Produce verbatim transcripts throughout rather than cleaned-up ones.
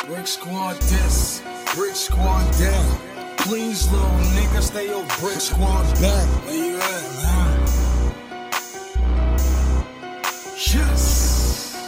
Brick Squad this, Brick Squad that. Please, little nigga, stay your Brick Squad back. Where you at, man? Yes.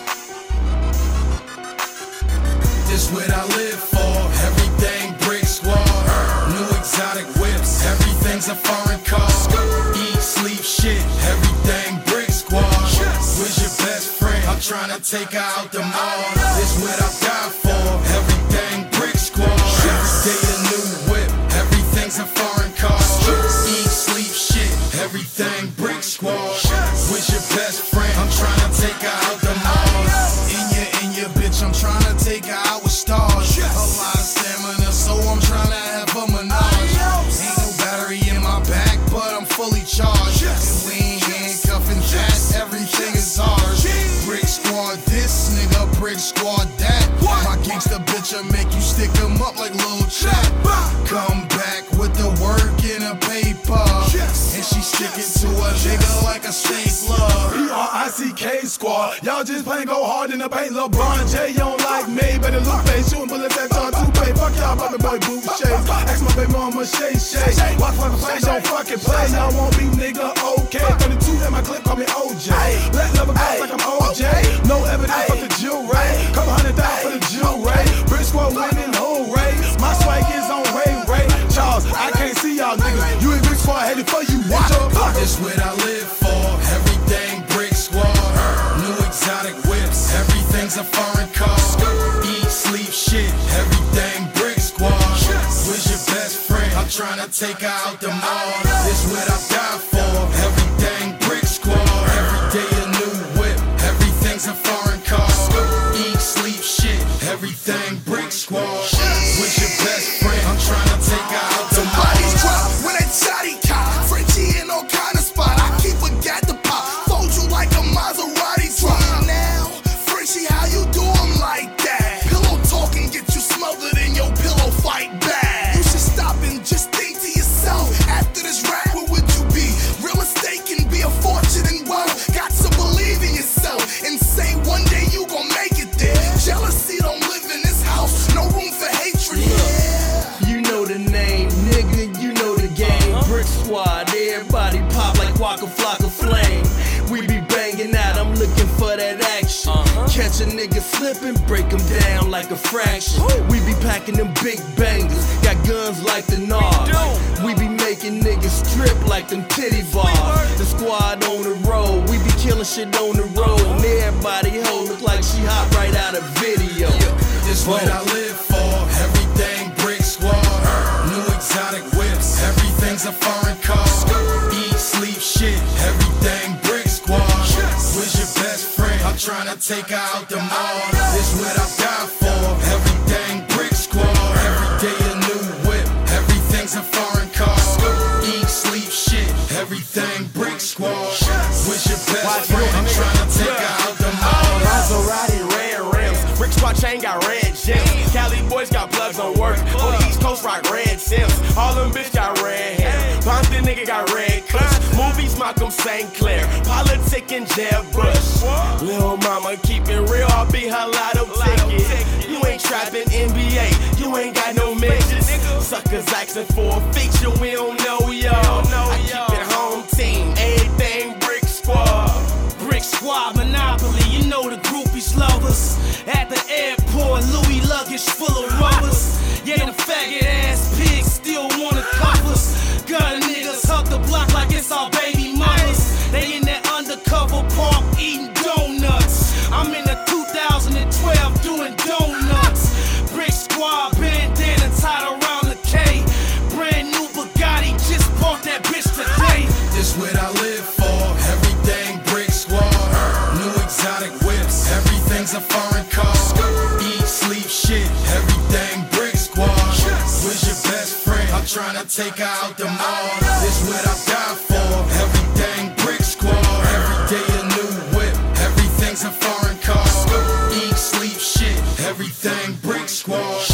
This what I live for. Everything Brick Squad. New exotic whips. Everything's a foreign car. Eat, sleep, shit. Everything Brick Squad. Where's your best friend? I'm trying to take her out the mall. This what I die for. Everything Brick Squad. Every day a new whip. Everything's a foreign car. Eat, sleep, shit. Everything Brick Squad. Where's your best friend? I'm trying to take her out the mall. In your, in your bitch, I'm trying to take her out with stars. A lot of stamina, so I'm trying to have a menage. Ain't no battery in my back, but I'm fully charged. And we ain't handcuffing that, everything is ours. Brick Squad this, nigga, Brick Squad that. My gangsta bitch'll make you stick 'em up like Lil Chat. Come back with the work in a paper. And she sticking to a nigga like a stapler. B R I C K Squad, y'all just plain go hard in the paint. LeBron J, you don't like me, better look face, shooting bullets at y'all too pay. Fuck y'all, baby boy, boot shades. Ask my baby mama, Shay Shay. Walk like a face, don't fucking play. Y'all won't be nigga, okay. thirty-two in my clip, call me O J. Let level go like I'm O J. No evidence for the jewelry. Couple hundred thousand for the jewelry. Brick Squad winning, whole Ray. My swag is on Ray Ray. Charles, I can't see y'all niggas. You ain't Brick Squad headed for you. Watch your pocket. This what I live for. Everything Brick Squad. New exotic whips. Everything's a foreign car. Eat, sleep, shit. Everything Brick Squad. Where's your best friend? I'm trying to take her out the mall. This what I die for. Everything Brick Squad. Every day a new whip. Everything's a foreign car. Eat, sleep, shit. Everything Brick Squad. Where's your best friend? I'm trying to take her out the mall. Bodies drop with a shotty cop. Frenchie in all kind of spot. I keep a gat to pop. Fold you like a Maserati drop. Now, Frenchie, how you do 'em like that? Pillow talking get you smothered in your pillow fight back. You should stop and just think to yourself. After this rap, where would you be? Real estate can be a fortune and wealth. Got to believe in yourself and say one day you gon' make it there. Jealousy don't live in this house. No room for hatred. Yeah. You know the name, nigga, you know the game. Brick Squad, everybody pop like Waka Flocka Flame. We be banging out, I'm looking for that action. Catch a nigga slipping, break him down like a fraction. We be packing them big bangers, got guns like the Nard. We be making niggas strip like them titty bars. The squad on the road, we be killing shit on the road. And everybody hoe look like she hot right out of video. This what I live for. Everything Brick Squad. New exotic whips. Everything's a foreign car. Eat, sleep, shit. Everything Brick Squad. Where's your best friend? I'm trying to take her out the mall. This what I die for. Everything Brick Squad. Every day a new whip. Everything's a foreign car. Eat, sleep, shit. Everything Brick Squad. Where's your best friend? I'm trying to take her out the mall. Maserati red rims. Brick Squad chain got red gems. Cali boys got plugs on work. On the East Coast rock red Sims. All them bitch got red hair. Compton nigga got red cuts. Movies Malcolm Saint Clair. Politicking Jeb Bush. Lil' mama keep it real. I'll be her lotto ticket. You ain't trapping N B A. You ain't got no midgets. Suckers asking for a feature. We don't know y'all. I keep it home team. Everything Brick Squad. Brick Squad Monopoly, you know the groupies love us. At the airport, Louis luggage full of rubbers. Yeah, the faggot ass pigs still wanna cuff us. Gun niggas hug the block like it's our baby mamas. They in that undercover park eating donuts. I'm in the two thousand twelve doing donuts. Brick Squad bandana tied around the K. Brand new Bugatti, just bought that bitch today. This what I live for. Everything Brick Squad. New exotic whips. Everything's a foreign car. Eat, sleep, shit. Everything Brick Squad. Where's your best friend? I'm trying to take her out the mall. This what I die for. Everything Brick Squad. Every day a new whip. Everything's a foreign car. Eat, sleep, shit. Everything Brick Squad.